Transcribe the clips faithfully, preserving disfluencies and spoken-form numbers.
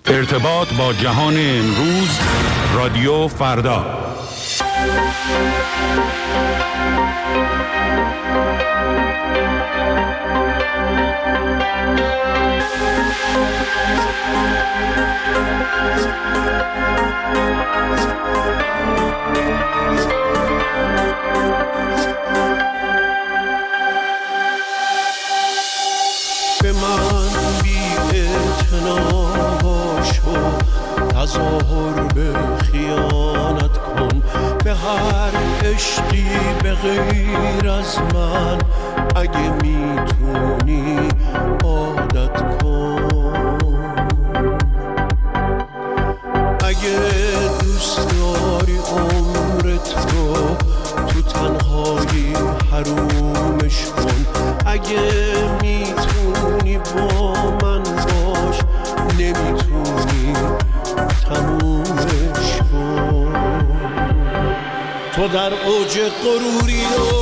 ارتباط با جهان امروز، رادیو فردا. به من بی اعتنا باش و تظاهر به خیانت کن، به هر عشقی به غیر از من اگه میتونی عادت کن. اگه دوست داری عمرت رو تو تنهایی حرومش کن، اگه میتونی با من باش، نمیتونی تمومش کن. تو در اوج غروری و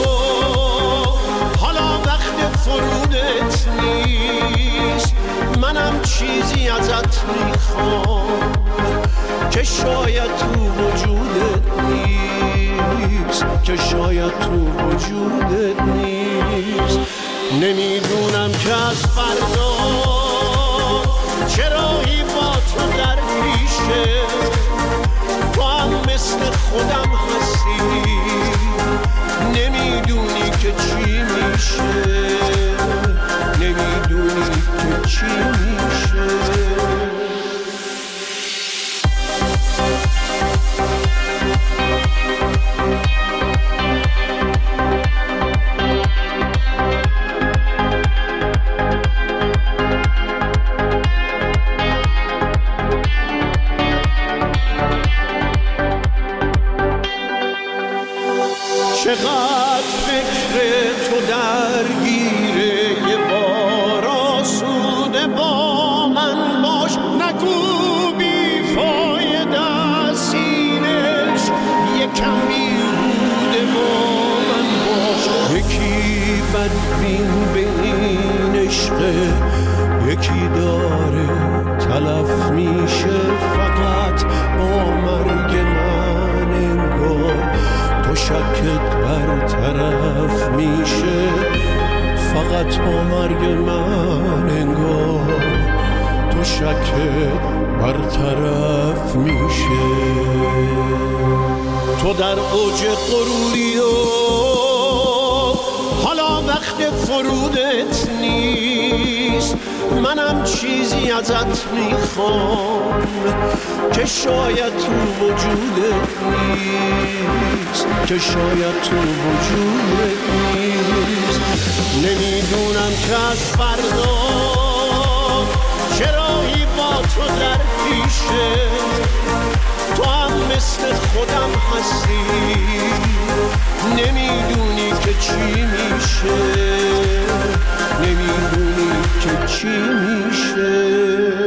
حالا وقت فرودت نیست، منم چیزی ازت میخوام که شاید تو وجودت نیست، که شاید تو وجودت نیست. نمیدونم که از فردا چرایی با تو در پیشه، تو هم مثل خودم هستی، نمیدونی که چی میشه، نمیدونی که چی میشه. چقدر فکر تو درگیره، یه بار آسوده با من باش، نگو بی فایده سینش، یکم بیهوده با من باش. یکی بدبین به این عشقه، یکی داره تلف میشه فقط با مرگ من، انگار تو شکت برطرف میشه فقط با مرگ من، انگار تو شکت برطرف میشه. تو در اوج غروری و حالا وقت فرودت نیست، منم چیزی ازت میخوام که شاید تو وجودت نیست، که شاید تو وجودت نیست. نمیدونم که از فردا چرایی با تو در پیشه، تو هم مثل خودم هستی، نمیدونی که چی میشه، نمیدونی که چی میشه.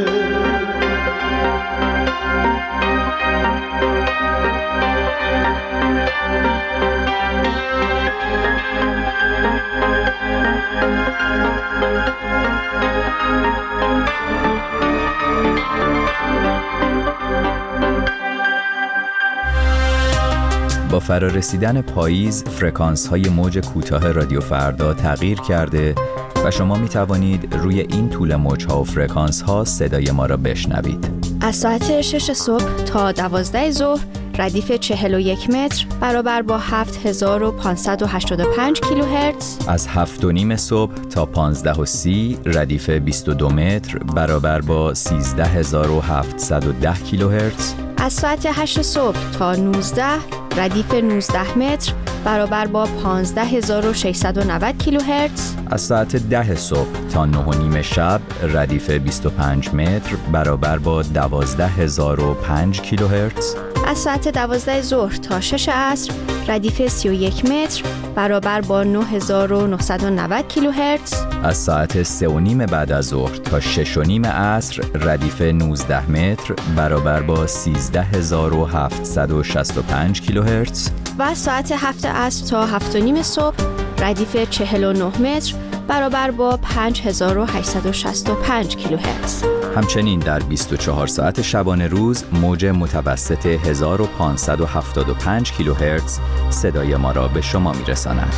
با فرارسیدن پاییز، فرکانس‌های موج کوتاه رادیو فردا تغییر کرده و شما می توانید روی این طول موج‌ها و فرکانس‌ها صدای ما را بشنوید. از ساعت شش صبح تا دوازده ظهر ردیف چهل و یک متر برابر با هفت هزار و پانصد و هشتاد و پنج کیلوهرتز. از هفت و نیم صبح تا پانزده و سی ردیف بیست و دو متر برابر با سیزده هزار و هفتصد و ده کیلوهرتز. از ساعت هشت صبح تا نوزده ردیف نوزده متر برابر با پانزده هزار و ششصد و نود کیلوهرتز. از ساعت ده صبح تا نه و نیم شب ردیف بیست و پنج متر برابر با دوازده هزار و پنج کیلوهرتز. از ساعت دوازده ظهر تا شش عصر ردیف سی و یک متر برابر با نه هزار و نهصد و نود کیلوهرتز. از ساعت سه و نیم بعد از ظهر تا شش و نیم عصر ردیف نوزده متر برابر با سیزده هزار و هفتصد و شصت و پنج کیلوهرتز. و از ساعت هفت عصر تا هفت و نیم صبح ردیف چهل و نه متر برابر با پنج هزار و هشتصد و شصت و پنج کیلوهرتز. همچنین در بیست و چهار ساعت شبانه روز موج متوسط هزار و پانصد و هفتاد و پنج کیلوهرتز صدای ما را به شما می‌رساند.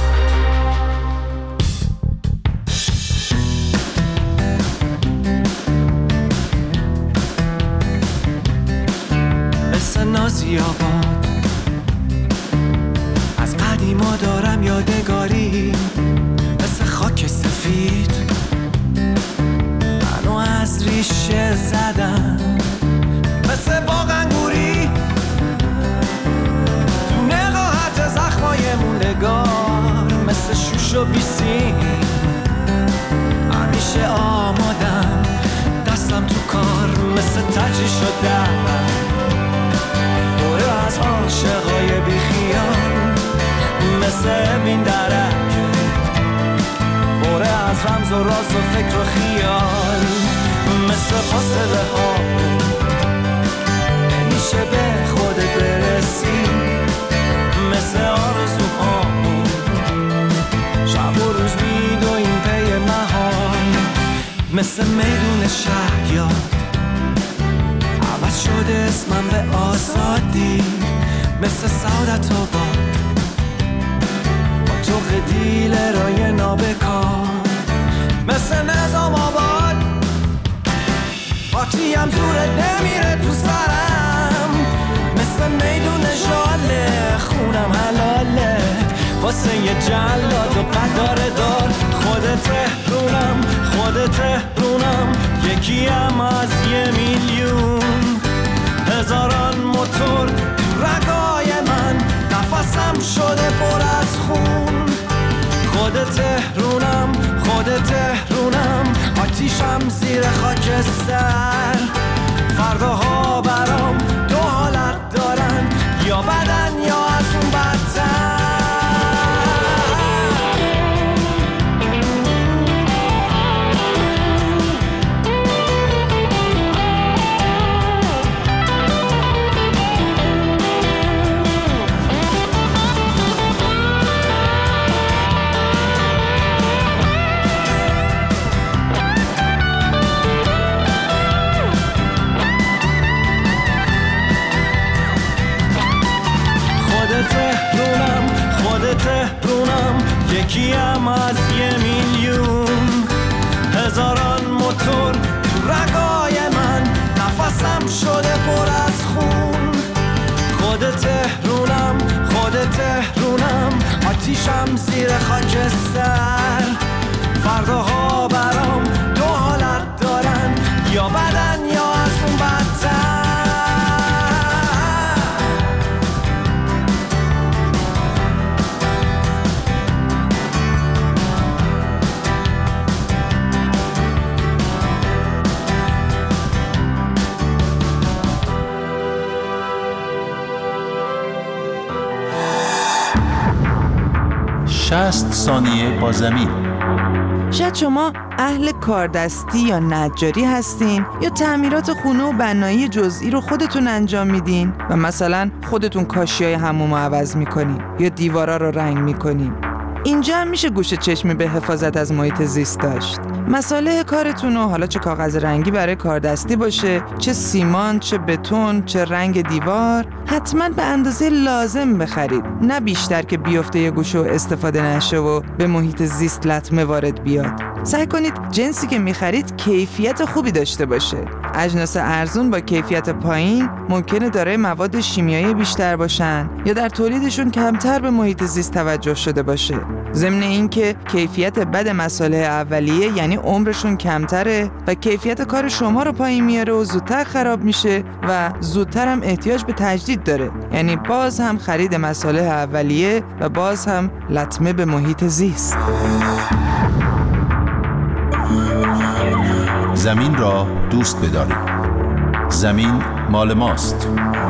مثل نازیاباد از قدیما دارم یادگاری، مثل خاک سفید منو از ریشه زدم، مثل باغ انگوری تو نقاهت زخمای موندگار، مثل شوش و بیسیم همیشه آمادم، دستم تو کار مثل تجری شدم، دوره از عاشقای بیخیال مثل این درک، دوره از رمز و راز و فکر و خیال، مثل فاصله ها نمیشه به خودت برسی، مثل آرزوها شب و روز میدویم پی محال، مثل میدون شهریار عوض شده اسمم به آزادی، مثل سعادت آباد با تو دیل رای نابکار، مثل نظام آباد پاتیم زورت نمیره تو سرم، مثل میدون ژاله خونم حلاله واسه یه جلاد و قدار دار، خودت تهرونم خودت تهرونم یکیم از یه میلیون، هزاران موتور تو رگای من نفسم شده پر از خون، خودت تهرونم خودت تهرونم آتیشم زیر خاکستر، فرداها برام دو حالت دارن، یا بدن یا از اون بدتر. تهرونم یکیم از یه میلیون، هزاران موتور تو رگای من نفسم شده پر از خون، خودت تهرونم خودت تهرونم آتیشم زیر خاکستر، فرداها برام دو حالت دارن، یا بدن یا از اون بدتر. شصت ثانیه با زمین. شاید شما اهل کاردستی یا نجاری هستین یا تعمیرات خونه و بنایی جزئی رو خودتون انجام میدین و مثلا خودتون کاشیای حموم رو عوض میکنین یا دیوارا رو رنگ میکنین. اینجا هم میشه گوش چشمی به حفاظت از محیط زیست داشت. مصالح کارتون رو، حالا چه کاغذ رنگی برای کاردستی باشه، چه سیمان، چه بتون، چه رنگ دیوار، حتما به اندازه لازم بخرید، نه بیشتر که بیفته یه گوشه و استفاده نشه و به محیط زیست لطمه وارد بیاد. سعی کنید جنسی که میخرید کیفیت خوبی داشته باشه. اجناس ارزون با کیفیت پایین ممکنه دارای مواد شیمیایی بیشتر باشن یا در تولیدشون کمتر به محیط زیست توجه شده باشه. ضمن این که کیفیت بد مصالح اولیه یعنی عمرشون کمتره و کیفیت کار شما رو پایین میاره و زودتر خراب میشه و زودتر هم احتیاج به تجدید داره، یعنی باز هم خرید مصالح اولیه و باز هم لطمه به محیط زیست. زمین را دوست بدارید. زمین مال ماست.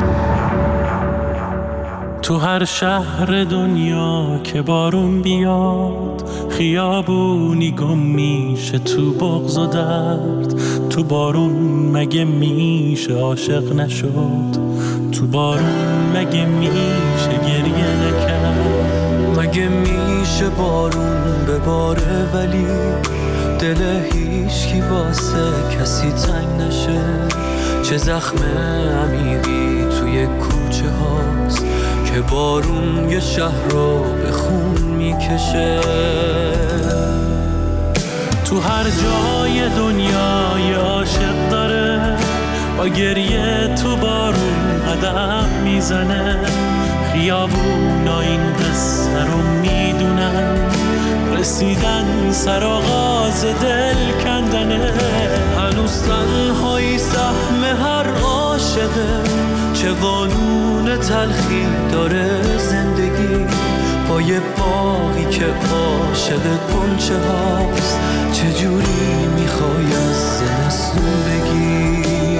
تو هر شهر دنیا که بارون بیاد، خیابونی گم میشه تو بغض و درد. تو بارون مگه میشه عاشق نشد؟ تو بارون مگه میشه گریه نکرد؟ مگه میشه بارون بباره ولی دل هیچ کی واسه کسی تنگ نشه، چه زخم عمیقی توی کوچه هاست که بارون یه شهر رو به خون میکشه. تو هر جای دنیا یه عاشق داره، با گریه تو بارون قدم میزنه. خیابونا این قصه رو میدونن، رسیدن سر آغاز دل کندنه. هنوز تنهایی سهم هر عاشقه، چه قانون تلخی داره زندگی. با یه باقی که عاشق گنچه هاست، چجوری میخوای از زمستون بگی؟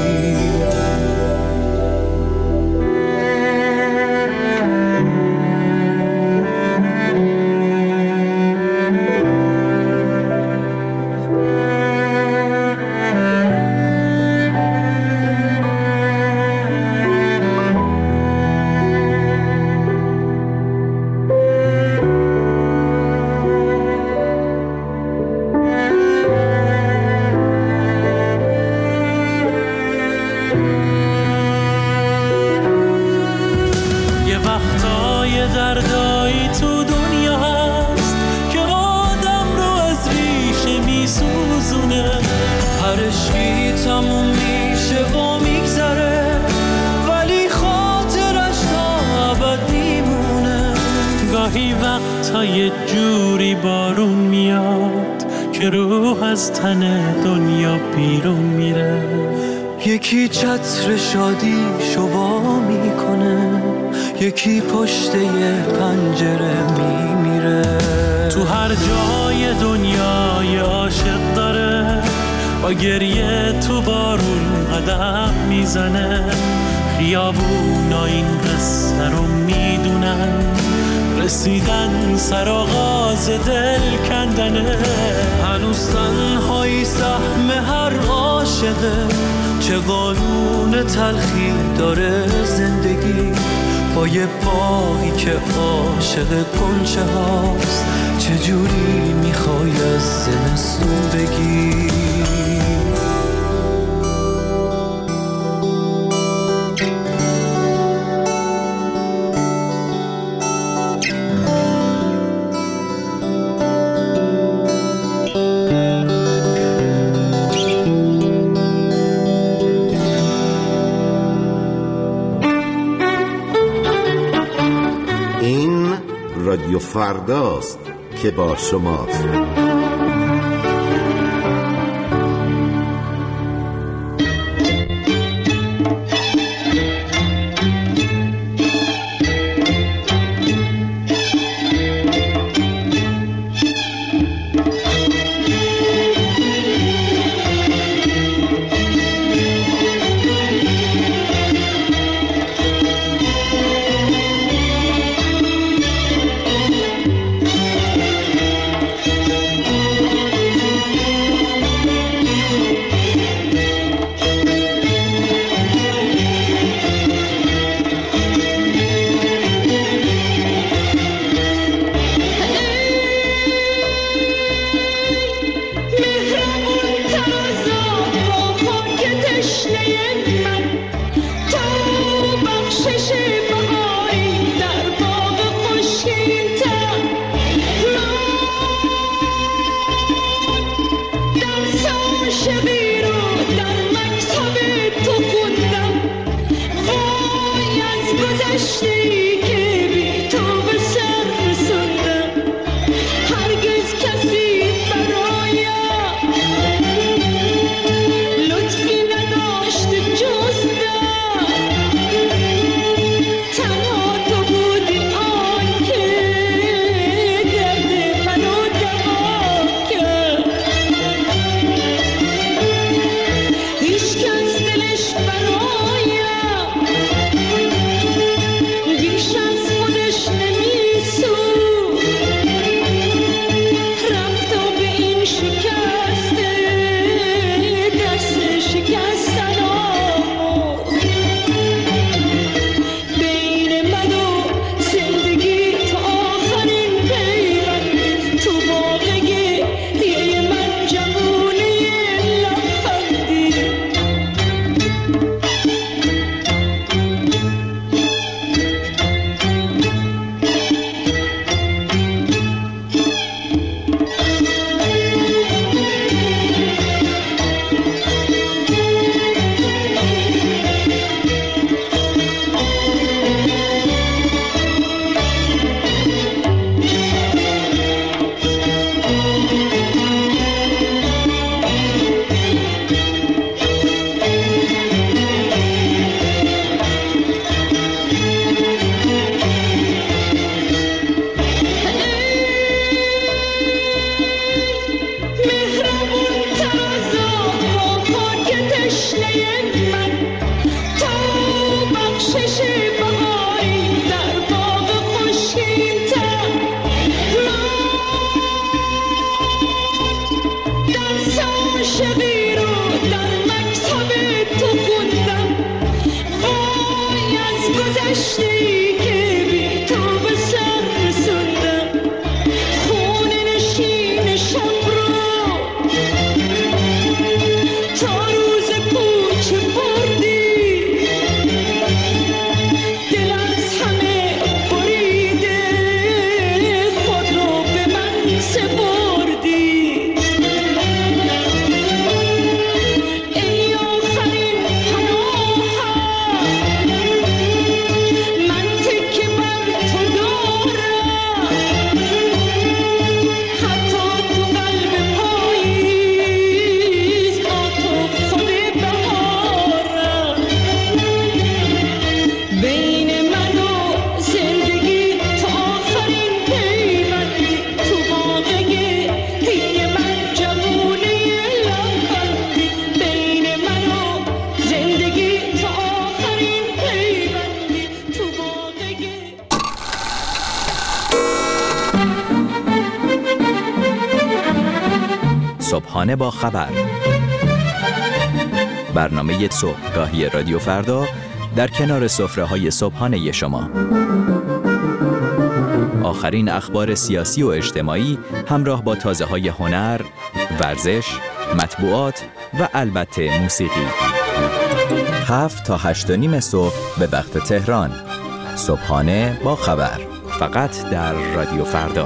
یه جوری بارون میاد که روح از تن دنیا بیرون میره. یکی چتر شادی شوا میکنه، یکی پشت یه پنجره میمیره. تو هر جای دنیا یه عاشق داره، با گریه تو بارون قدم میزنه. خیابونا این قصه رو میدونن، رسیدن سر آغاز دل کندنه. هنوز تنهایی سهم هر عاشقه، چه قانون تلخی داره زندگی. با یه باقی که عاشق گنچه هاست، چجوری میخوای از زمستون بگی؟ رادیو فرداست که با شماست. صبحانه با خبر، برنامه صبحگاهی رادیو فردا در کنار سفره‌های صبحانه شما. آخرین اخبار سیاسی و اجتماعی همراه با تازه‌های هنر، ورزش، مطبوعات و البته موسیقی. هفت تا هشت و نیم صبح به وقت تهران. صبحانه با خبر، فقط در رادیو فردا.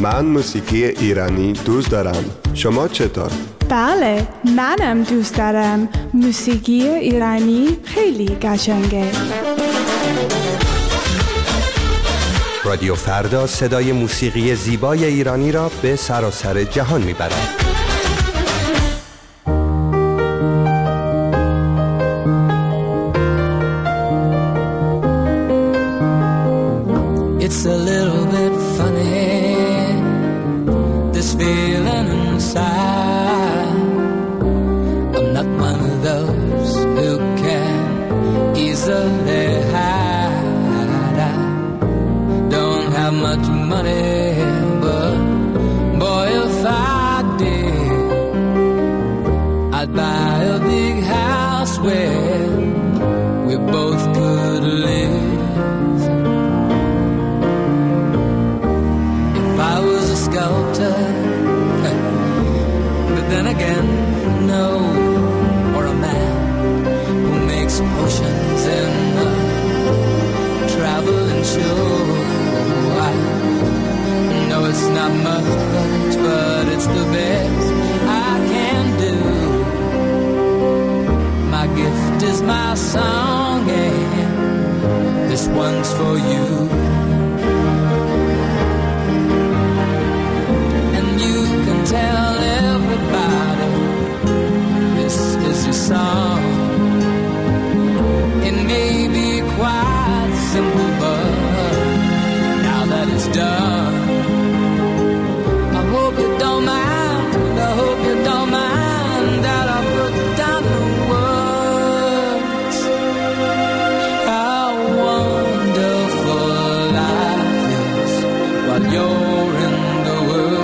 من موسیقی ایرانی دوست دارم. شما چطور؟ بله، منم دوست دارم. موسیقی ایرانی خیلی قشنگه. رادیو فردا صدای موسیقی زیبای ایرانی را به سراسر جهان میبرد. It's a little bit funny, this feeling inside. I'm not one of those who can easily hide. I don't have much money, but boy, if I did, I'd buy a big house where we both could live. Sculptor, but then again, no, or a man who makes potions in a traveling show. I know it's not much, but it's the best I can do. My gift is my song, and this one's for you. Tell everybody this is your song. It may be quite simple, but now that it's done, I hope you don't mind, I hope you don't mind that I put down the words. How wonderful life is while you're in the world.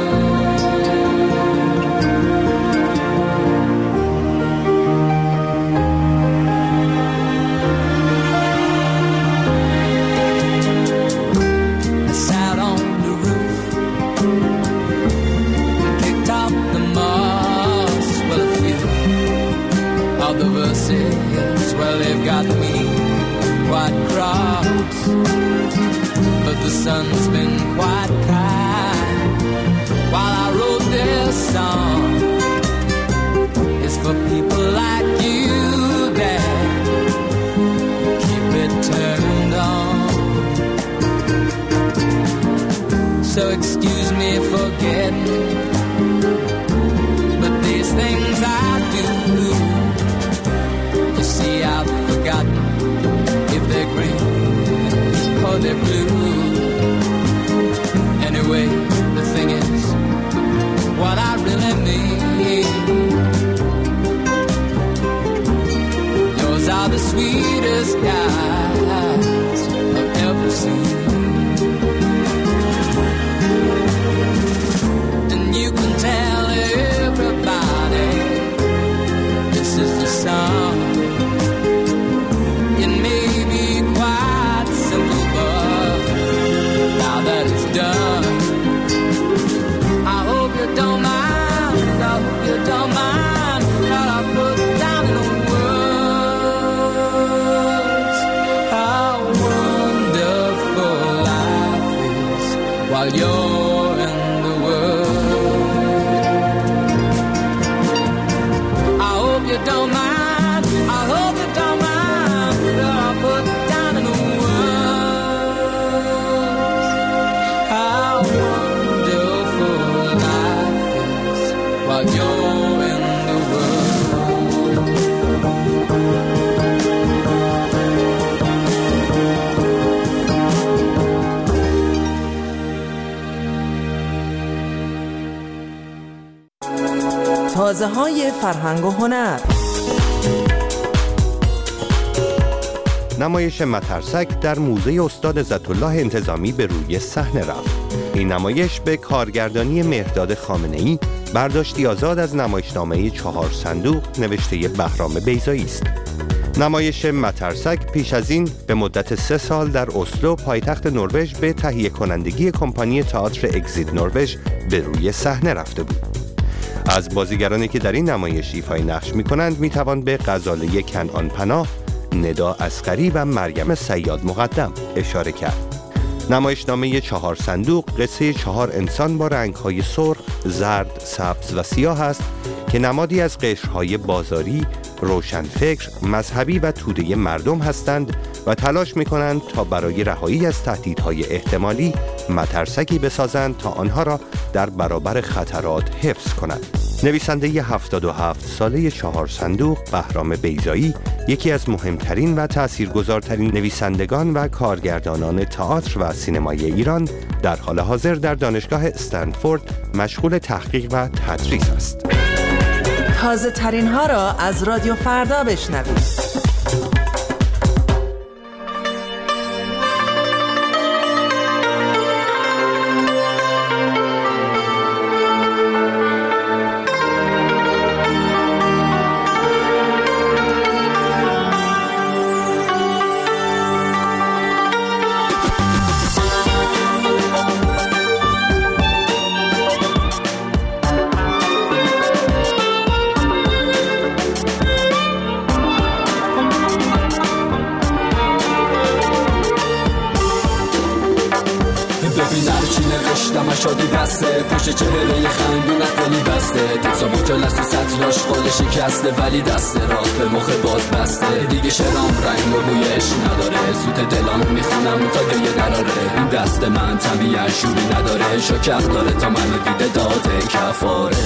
Well, they've got me quite cross, but the sun's been quite kind while I wrote this song. It's for people like you that keep it turned on. So excuse me for getting, but these things I do, see, I've forgotten if they're green or they're blue. Anyway, the thing is, what I really mean, yours are the sweetest eyes I've ever seen. And you can tell everybody this is the song. Done. I hope you don't mind, I hope you don't mind that I put down in words how wonderful life is while you're in the world. I hope you don't mind, I hope you don't mind that I put down in words. تازه های فرهنگ و هنر. نمایش مترسک در موزه استاد عزت‌الله انتظامی به روی صحنه رفت. این نمایش به کارگردانی مهرداد خامنه‌ای، برداشتی آزاد از نمایشنامه چهار صندوق نوشته بهرام بیضایی است. نمایش مترسک پیش از این به مدت سه سال در اسلو پایتخت نروژ به تهیه کنندگی کمپانی تئاتر اگزیت نروژ به روی صحنه رفته بود. از بازیگرانی که در این نمایش ایفای نقش می‌کنند می‌توان به غزاله کنعان پناه، ندا اصغری و مریم صیاد مقدم اشاره کرد. نمایشنامه چهار صندوق قصه چهار انسان با رنگ‌های سرخ، زرد، سبز و سیاه است که نمادی از قشرهای بازاری، روشنفکر، مذهبی و توده مردم هستند و تلاش می‌کنند تا برای رهایی از تهدیدهای احتمالی مترسکی بسازند تا آنها را در برابر خطرات حفظ کنند. نویسنده هفتاد و هفت ساله چهار صندوق، بهرام بیضایی، یکی از مهمترین و تأثیرگذارترین نویسندگان و کارگردانان تئاتر و سینمای ایران، در حال حاضر در دانشگاه استنفورد مشغول تحقیق و تدریس است. تازه ترین ها را از رادیو فردا بشنوید. شادی بسته پشت چهره خندونت ولی بسته تیزا بوتل است و سطلاش خال شکسته ولی دست راست به مخ باز بسته دیگه شرام رنگ و بویش نداره سوت دلام میخونم تا گریه دراره این دست من طبیعت شوری نداره شکر داره تا منو دیده داده کفاره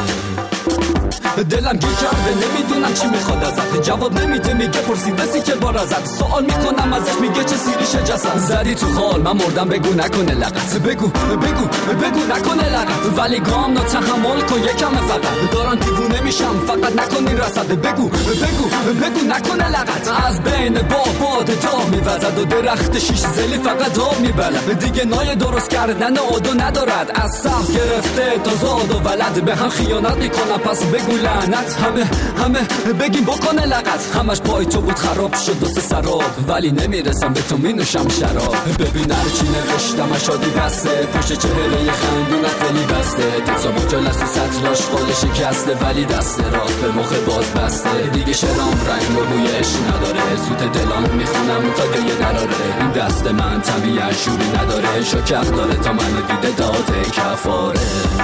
دلم گیر کرده نمیدونم چی میخواد ازت جواب نمیده میگه پرسیده سی که بار ازت سوال میکنم ازش میگه چه سیریش جسد زدی تو خال من مردم بگو نکنه لغت بگو بگو بگو نکنه لغت ولی گام نا تحمل کن یکم فقط دارن دیوونه میشم فقط نکنی رسد بگو بگو بگو نکنه لغت از بین با باد تا میوزد و درخت شیش زلی فقط آب میبلد دیگه نای درست کردن آدو ندارد از سبز گرفته تا زاد و ولد به هم خیانت میکنم پس بگو لعنت همه همه بگیم بکنه لغت همش پای تو بود خراب شد و سه سراب ولی نمیرسم به تو مینوشم شراب ببین هر چی نوشتم شادی بسته پشت چهره خندونت ولی بسته تیزا بوتل است و سطلاش خال شکسته ولی دست راست به مخ باز بسته دیگه شرام رنگ و بویش نداره سوت دلام میخونم تا گریه دراره این دست من طبیعت شوری نداره شکر داره تا منو دیده داده کفاره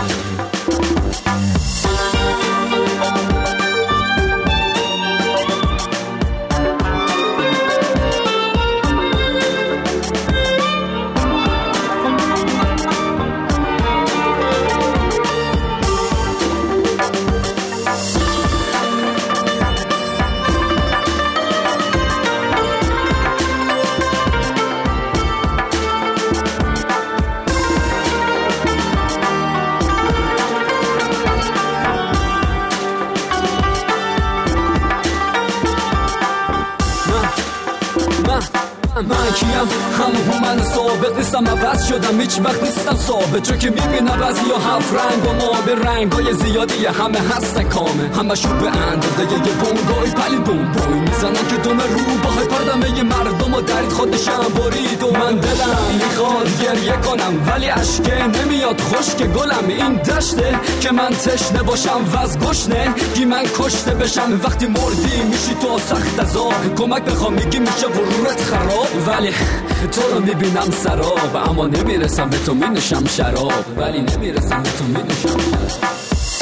من کیم همون من ثابت نیستم عوض شدم هیچ وقت نیستم ثابت چون که میبینم بعضی ها هفت رنگ و ما به رنگ های زیادی همه هستن کامه همه شو به اندازه یه بونگای پلی بوم بوی میزنن که دوم رو باهای پردمه یه مردم و درید خودشم برید و من دلم میخواد گریه کنم ولی عشقه نمیاد خشک گلم این دشته که من تشنه باشم وز گشنه گی من کشته بشم وقتی مردی میشی تو سخت از آب کمک بخوام میگی میشه غرورت خراب ولی تو رو میبینم سراب اما نمیرسم به تو مینوشم شراب ولی نمیرسم به تو مینوشم شراب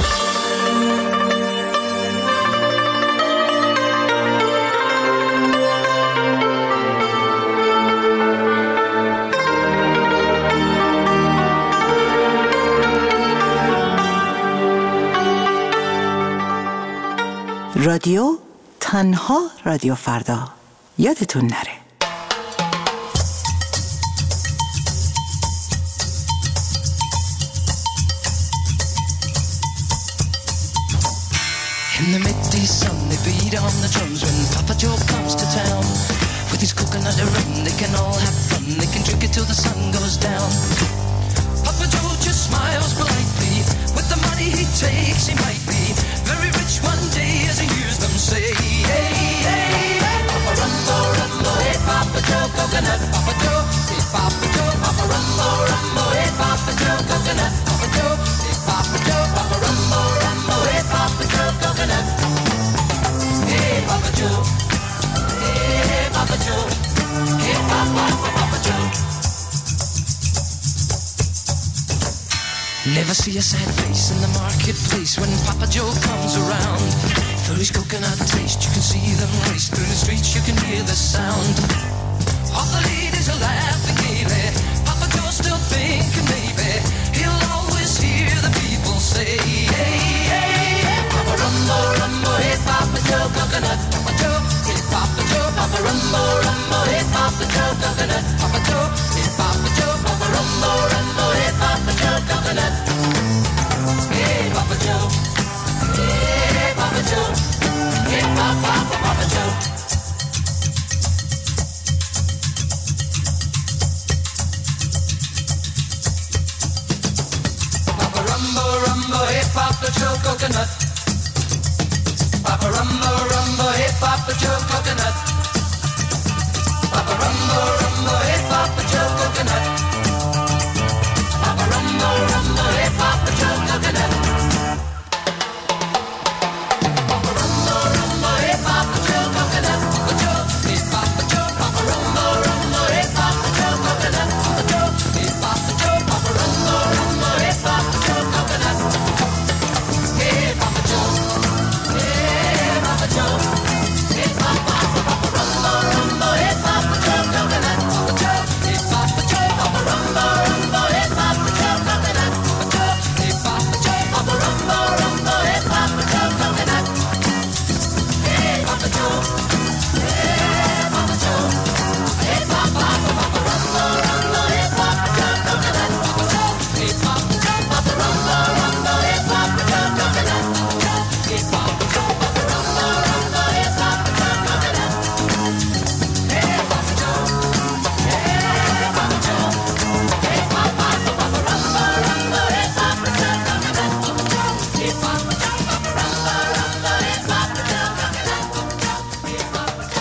رادیو تنها رادیو فردا یادتون نره. In the midday sun they beat on the drums when Papa Joe comes to town. With his coconut and rum they can all have fun, they can drink it till the sun goes down. Papa Joe just smiles politely, with the money he takes he might be very rich one day as he hears them say, hey, hey, hey, Papa Rumbo, Rumbo, hey Papa Joe coconut, Papa Joe, hey Papa Joe, Papa Rumbo, Rumbo, hey Papa Joe coconut, Papa Joe, hey Papa Joe, Papa Rumbo, Rumbo, hey Papa Joe coconut, hey Papa Joe, hey Papa Joe, hey Papa, Papa Joe. never see a sad face in the marketplace when Papa Joe comes around. Through his coconut taste, you can see them race through the streets, you can hear the sound. All the ladies are laughing gaily. Papa Joe's still thinking maybe he'll always hear the people say, hey, hey, hey, Papa Rumbo, Rumbo, hey, Papa Joe, coconut, Papa Joe, hey, Papa Joe, Papa Rumbo, Rumbo, hey, Papa Joe, coconut, Papa Joe, hey, Papa Joe, Papa Rumbo, Rumbo, hey, Papa Joe, coconut, hey, Papa Joe, hey, Papa Joe, hey, Papa, Papa, Papa Joe. Papa Joe coconut. Papa Rumbo Rumbo, hey Papa Joe coconut. Papa Rumbo Rumbo, hey Papa Joe coconut. Papa Rumbo Rumbo, hey Papa Joe coconut. Papa Rumbo Rumbo, hey Papa Joe coconut. Papa Joe, hey Papa Joe, Papa Rumbo Rumbo, hey Papa Joe coconut. Papa Joe, hey Papa Joe, Papa Rumbo Rumbo, hey Papa Joe coconut. Hey Papa Joe, hey Papa Joe, hey Papa, Papa Rumbo Rumbo, hey Papa Joe coconut. Papa Joe, hey Papa Joe, Papa Rumbo Rumbo, hey Papa Joe coconut. Papa Joe, hey Papa Joe, Papa Rumbo Rumbo, hey Papa Joe coconut. Hey Papa Joe, hey Papa Joe, hey Papa, Papa Rumbo Rumbo, hey Papa Joe coconut. Papa Joe, hey Papa Joe, Papa Rumbo Rumbo, hey Papa Joe coconut. Hey Papa Joe, Papa Rumbo Rumbo, hey Papa Joe coconut. Hey Papa Joe, hey Papa Joe, hey Papa, Papa Rumbo Rumbo, hey Papa Joe coconut. Hey Papa Joe, Papa Rumbo Rumbo, hey Papa Joe coconut. Hey Papa Joe,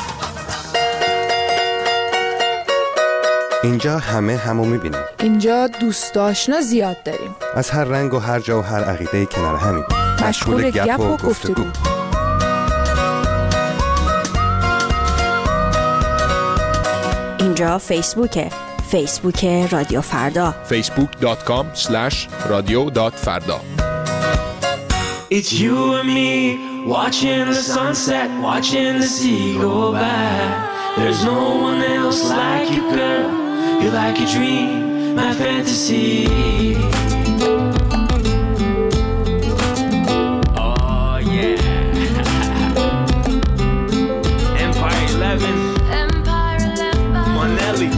اینجا همه همو میبینیم. اینجا دوست آشنا زیاد داریم. از هر رنگ و هر جا و هر عقیده کنار همیم. مشغول گپ و گفتگو. اینجا فیسبوکه. فیسبوک رادیو فردا. فیسبوک دات کام اسلش رادیو دات فردا. It's you and me, watching the sunset, watching the sea go by. There's no one else like you, girl. You're like a dream, my fantasy. Oh yeah. Empire eleven. Empire eleven. Monelli.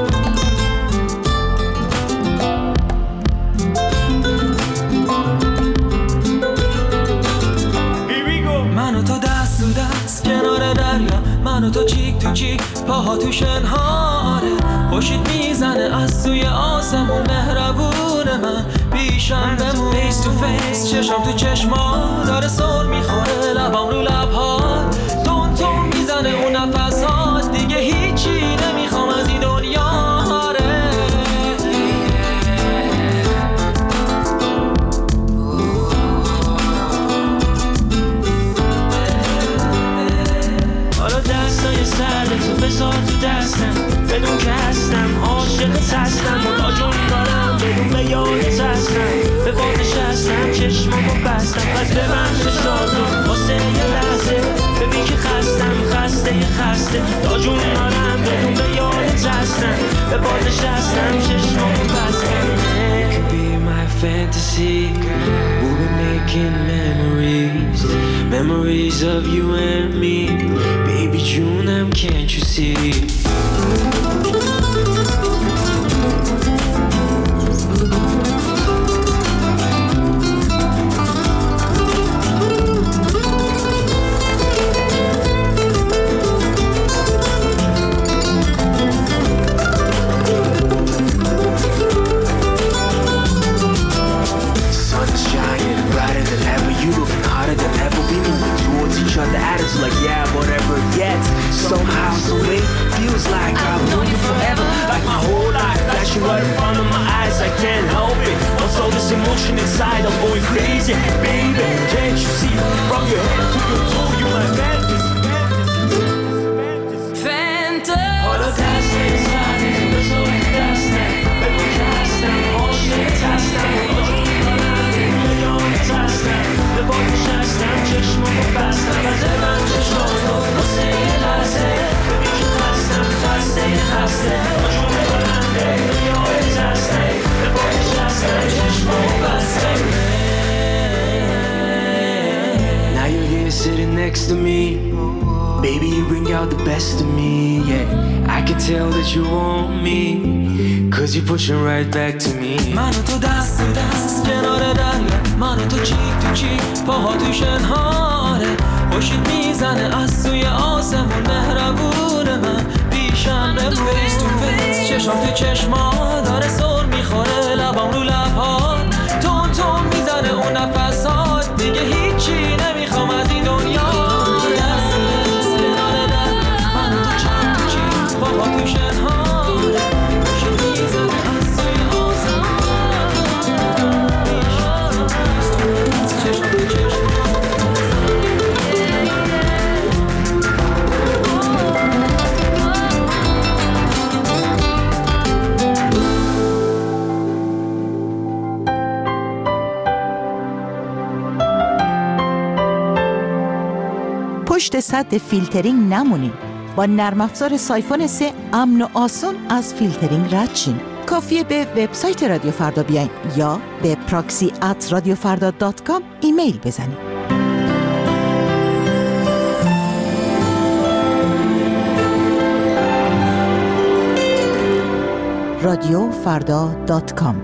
Here we go. منو تو دست تو دست کنار دریا، منو تو چیک تو چیک پاها تو شنهاره، خوشید میزنه از توی آسمون، مهربون من پیشم بمون، فیس تو فیس چشم تو چشما داره سر میخوره، لبام رو لبها تون تون میزنه اون نفس ها، دیگه هیچی نمیخوام از این دنیا. دستای سرد تو بذار تو دستم، بدون که هستم عاشقت هستم، تا جون دارم بدون به یادت هستم، به بادش هستم چشمامو بستم، پس ببند شادم واسه یه لحظه، ببین که خستم خسته خسته، تا جون دارم بدون به یادت هستم، به بادش هستم چشمامو بستم. It could be my fantasy, we'll be making memories, memories of you and me. Baby June, can't you see? Sun is shining brighter than ever. You looking hotter than ever. We moving towards each other. Attitudes like yeah, whatever. Yet somehow, some way, feels like I've known you forever. Like my whole life, flashing right in front of my eyes. I can't help it. Also, this emotion inside, I'm going crazy, baby. Can't you see? From your head to your toe, you my fantasy. Fantasy. All the dust inside, there's no dust now. Baby, cast down, all shit, cast down. you're sitting next to me. Baby, you bring out the best of me, yeah. I can tell that you want me, cause you're pushing right back to me. من و تو دست تو دست کنار دریا، من و تو چیک تو چیک پاها تو شنهاره. خوشید میزنه از سوی آسمون مهربون من پیشم بمون. فیس تو فیس چشم تو چشما داره سر میخوره لبام رو لبها تون تون میزنه اون نفسات دیگه هیچی نمیخوام از این دنیا. دست دست کنار در من و تو چند تو چی بابا تو شنهاره. خوشید میزنه از سوی آسمون پیشم فیس چشم تو چشم. پشت سد فیلترینگ نمونین. با نرم افزار سایفون سه امن و آسون از فیلترینگ رد شین. کافیه به وبسایت رادیو فردا بیاین یا به پراکسی ات رادیو فردا دات کام ایمیل بزنین. رادیو فردا دات کام.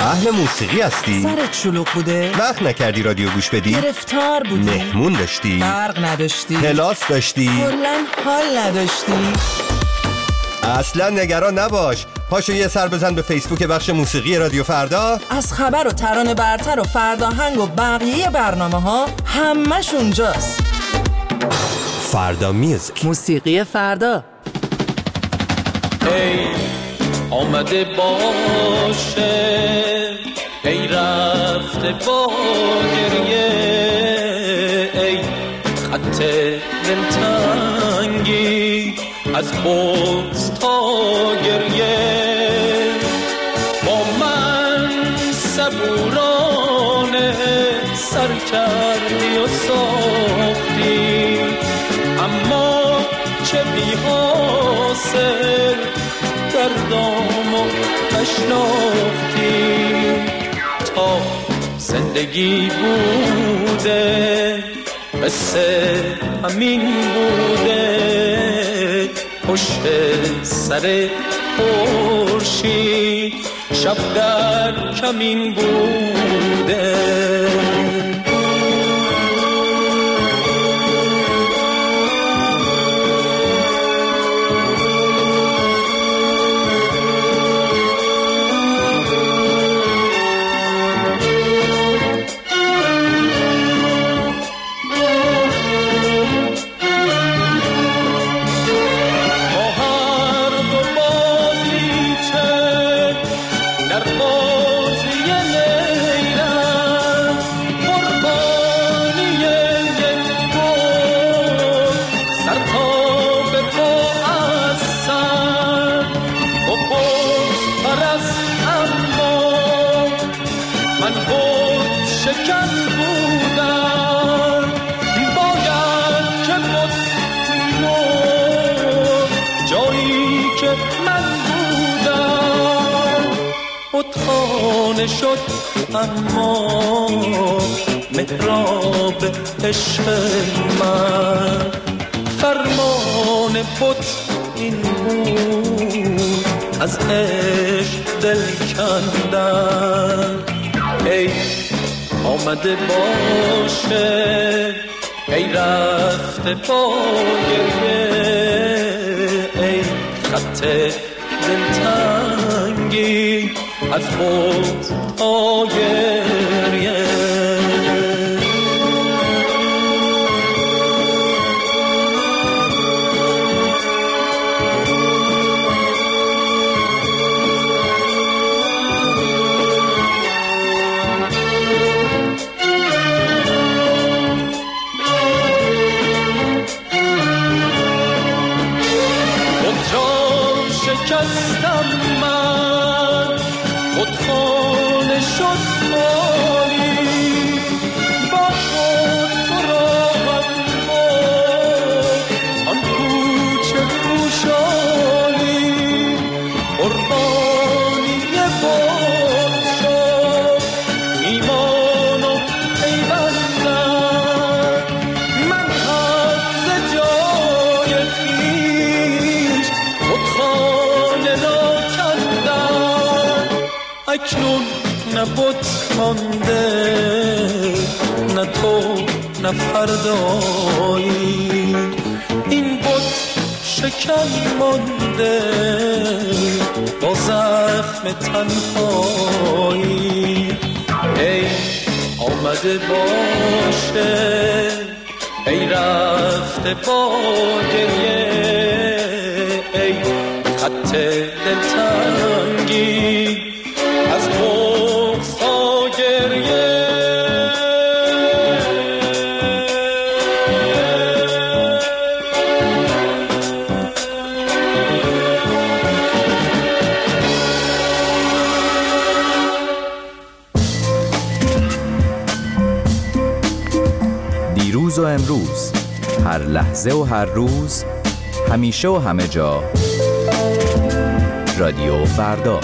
اهل موسیقی هستی؟ سرت شلوغ بوده؟ وقت نکردی رادیو گوش بدی؟ گرفتار بودی؟ مهمون داشتی؟ برق نداشتی؟ کلاس داشتی؟ کلاً حال نداشتی؟ اصلا نگران نباش. پاشو یه سر بزن به فیسبوک بخش موسیقی رادیو فردا. از خبر و ترانه برتر و فرداهنگ و بقیه برنامه ها همش اونجاست. فردا میوزیک، موسیقی فردا. ای آمده باشه، ای رفته با گریه، ای خط دلتنگی از بغض تا گریه، با من صبورانه سر کردی و ساختی، اما چه بی حاصل دردامو نشناختی. تا زندگی بوده قصه همین بوده، پشت سر خورشید شب در کمین بوده. خانه شد اما محراب عشق من، فرمان بت این بود از عشق دل کندن. ای آمده باشه، ای رفته با گریه، ای خط دلتنگی از بغض تا گریه. بطران شکستم من، بطخانه شد خالی، با خود تو را هم آن کوچه کوشالی، قربانی باد شد ایمان و پیوندم. من هم ز جای خویش بطخانه را کندم، اکنون نه بت مانده، نه تو نه فردایی، این بت شکن مانده با زخم تنهایی. ای آمده باشه، ای رفته با گریه، ای خط دلتنگی از بغض تا گریه. دیروز و امروز، هر لحظه و هر روز، همیشه و همه جا، رادیو فردا.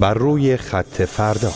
بر روی خط فردا.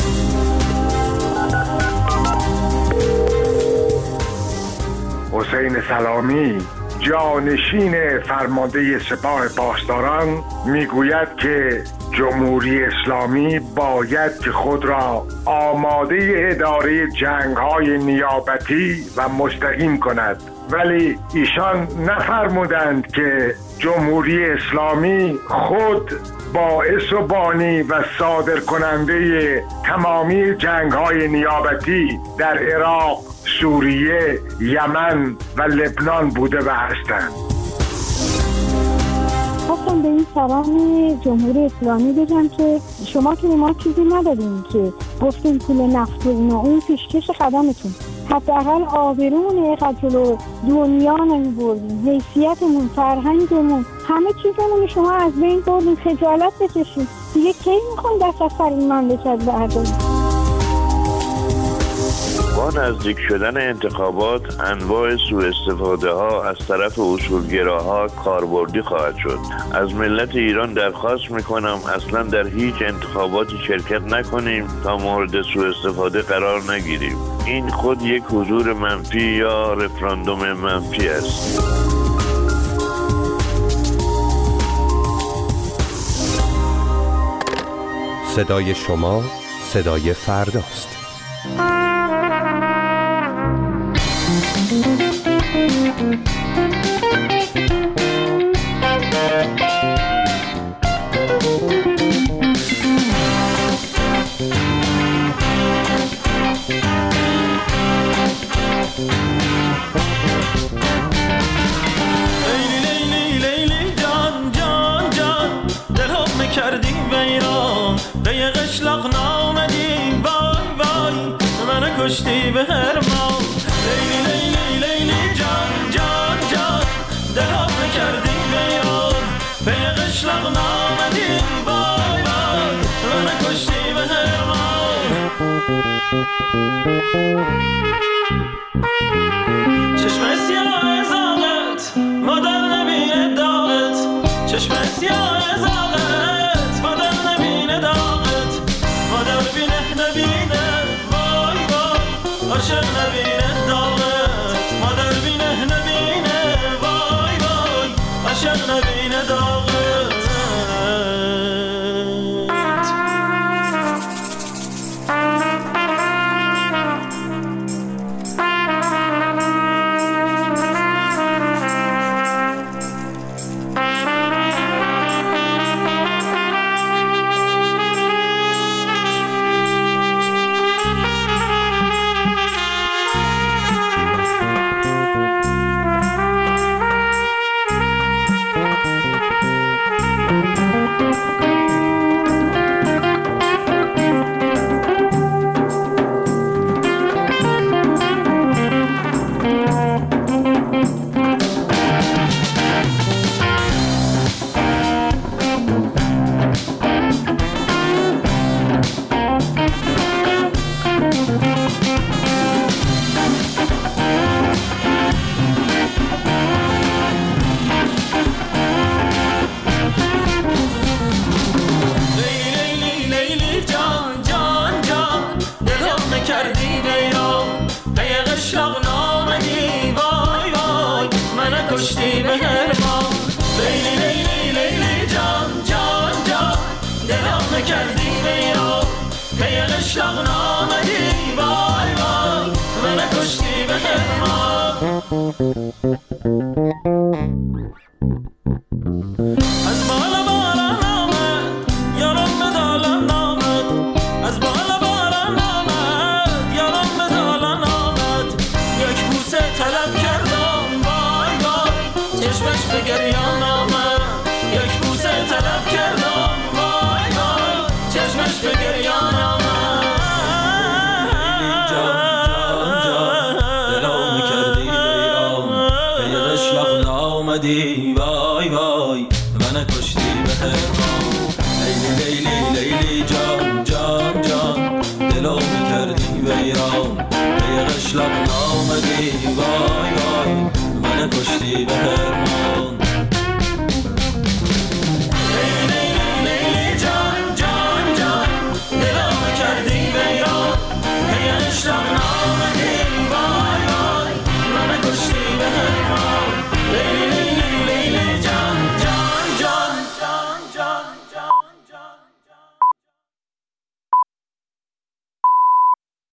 حسین سلامی جانشین فرمانده سپاه پاسداران میگوید که جمهوری اسلامی باید که خود را آماده اداره جنگ‌های نیابتی و مستقیم کند، ولی ایشان نفرمودند که جمهوری اسلامی خود باعث و بانی و صادر کننده تمامی جنگ‌های نیابتی در عراق، سوریه، یمن و لبنان بوده و هستند. خواستم به این سلام جمهوری اسلامی بگم که شما که ما چیزی نداریم که گفتیم پول نفت و اینا، اون پیشکش قدمتون، حداقل آبرون قتل دنیا نمیبردیم، حیثیتمون، فرهنگمون، همه چیزمون شما از بین بردیم، خجالت بکشیم دیگه. کی میخوان دست از سر این مملکت برداریم؟ با نزدیک شدن انتخابات انواع سوء استفاده ها از طرف اصولگراها کاربردی خواهد شد. از ملت ایران درخواست میکنم اصلا در هیچ انتخاباتی شرکت نکنیم تا مورد سوء استفاده قرار نگیریم. این خود یک حضور منفی یا رفراندوم منفی است. صدای شما صدای فرداست. کردی ویران به قشلاق نامدی، وای وای من کشتی به هرمان. لیلی لیلی لیلی جان جان جان دلم کردی ویران به قشلاق نامدی، وای وای من کشتی به هرمان. چشم سیاه زاغت مادر نبینه داغت، چشم سیاه زاغت عاشق نبینه داغت، مادر بینه نبینه، وای وای عاشق نبینه داغت. وای وای من کشتی به هرمان. لیلی لیلی لیلی جان جان جان دلو میکردی ویران، به قشلاق نامدی، وای وای من کشتی به هرمان.